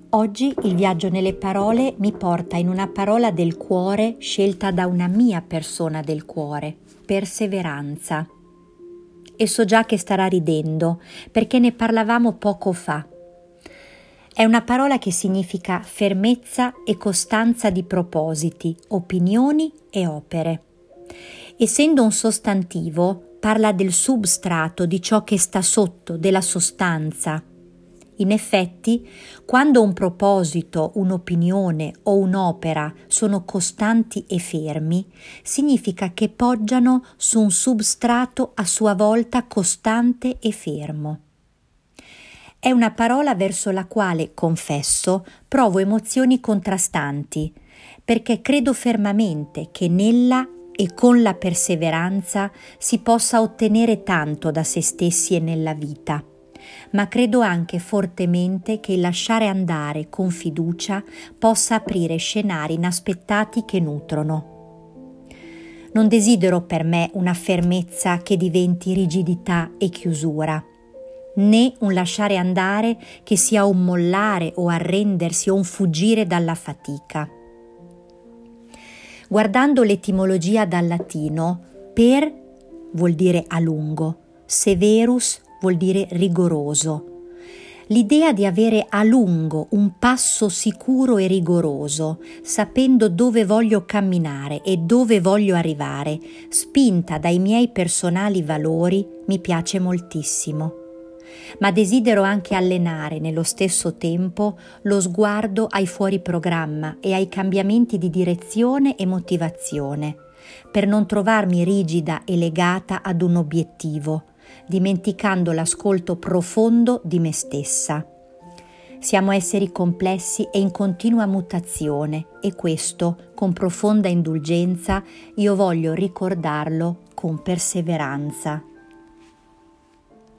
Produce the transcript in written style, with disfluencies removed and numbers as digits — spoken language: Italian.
Oggi il viaggio nelle parole mi porta in una parola del cuore scelta da una mia persona del cuore, perseveranza. E so già che starà ridendo, perché ne parlavamo poco fa. È una parola che significa fermezza e costanza di propositi, opinioni e opere. Essendo un sostantivo, parla del substrato, di ciò che sta sotto, della sostanza. In effetti, quando un proposito, un'opinione o un'opera sono costanti e fermi, significa che poggiano su un substrato a sua volta costante e fermo. È una parola verso la quale, confesso, provo emozioni contrastanti, perché credo fermamente che nella e con la perseveranza si possa ottenere tanto da se stessi e nella vita. Ma credo anche fortemente che il lasciare andare con fiducia possa aprire scenari inaspettati che nutrono. Non desidero per me una fermezza che diventi rigidità e chiusura, né un lasciare andare che sia un mollare o arrendersi o un fuggire dalla fatica. Guardando l'etimologia dal latino, per vuol dire a lungo, severus vuol dire rigoroso. L'idea di avere a lungo un passo sicuro e rigoroso, sapendo dove voglio camminare e dove voglio arrivare, spinta dai miei personali valori, mi piace moltissimo. Ma desidero anche allenare nello stesso tempo lo sguardo ai fuori programma e ai cambiamenti di direzione e motivazione, per non trovarmi rigida e legata ad un obiettivo, dimenticando l'ascolto profondo di me stessa. Siamo esseri complessi e in continua mutazione e questo, con profonda indulgenza, io voglio ricordarlo con perseveranza.